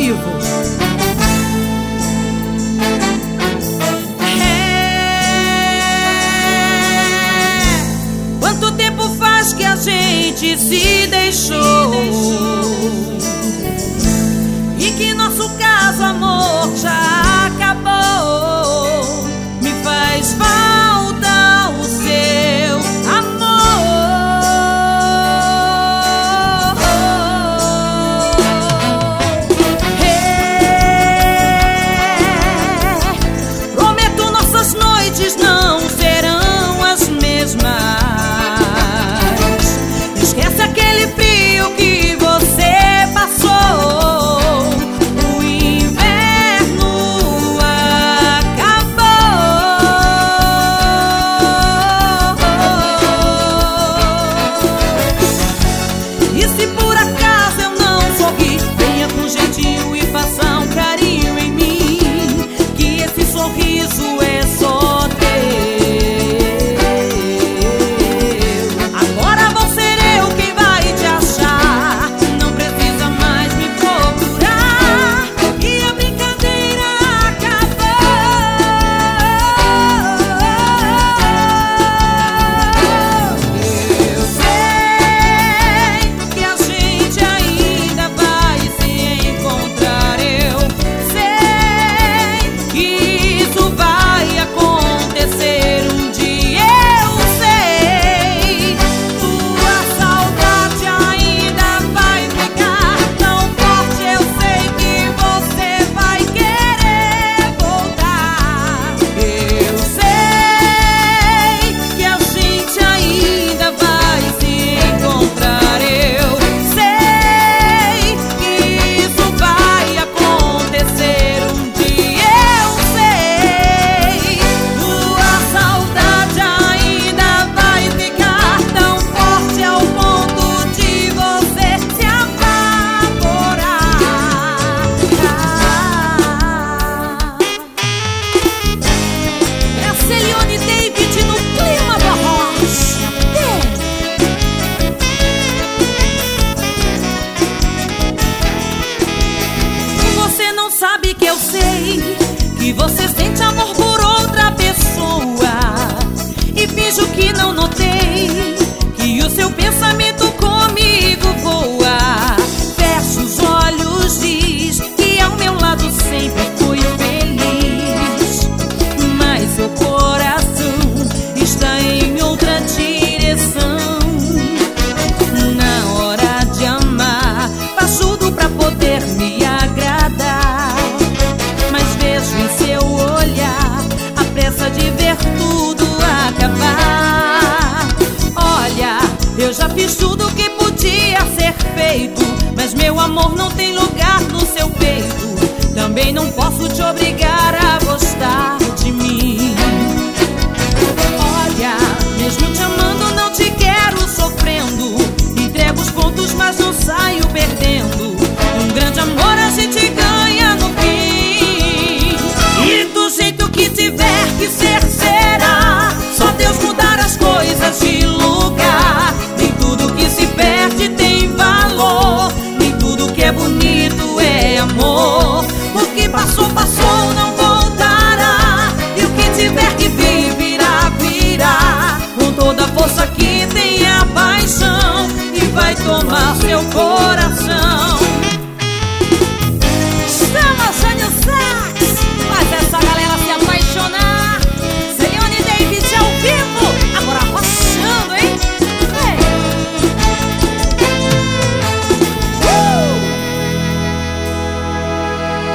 vivo. Quanto tempo faz que a gente se deixou e que nosso caso, amor, já acabou. Me faz falta o seu Prometo, nossas noites não serão as mesmas. Esquece aquele frio que você passou. O inverno acabou. E se por acaso eu não sorri, venha com jeitinho e faça um carinho em mim, que esse sorriso é só teu. Agora vou ser eu quem vai te achar, não precisa mais me procurar, e a brincadeira acabou. Eu sei que a gente ainda vai se encontrar. Eu sei que isso vai acontecer um dia. Eu sei, tua saudade ainda vai ficar tão forte. Eu sei que você vai querer voltar. Eu sei que a gente ainda vai se encontrar. Eu sei que isso vai acontecer um dia. Eu sei, tua saudade ainda vai ficar tão forte ao ponto de você se apavorar. É a Celione David no clima do arroz. Você não sabe que eu sei que você sente amor por outra pessoa, e finjo que não notei que o seu pensamento comigo voa. Fecha os olhos, diz que ao meu lado sempre fui feliz, mas seu coração está em outra direção. Na hora de amar, faz tudo pra poder me agradar, mas vejo em seu olhar a pressa de ver tudo acabar. Olha, eu já fiz tudo que podia ser feito, mas meu amor não tem lugar no seu peito. Também não posso te obrigar a gostar de mim. Olha, mesmo te amando, não te quero sofrendo. Entrego os pontos, mas não saio perdendo. Um grande amor a gente ganha no fim, e do jeito que tiver que ser, será. Só Deus mudar as coisas de lugar. Nem tudo que se perde tem valor, nem tudo que é bonito é amor. O que passou, passou, não voltará, e o que tiver que vir, virá, virá. Com toda a força que tem a paixão, e vai tomar seu coração.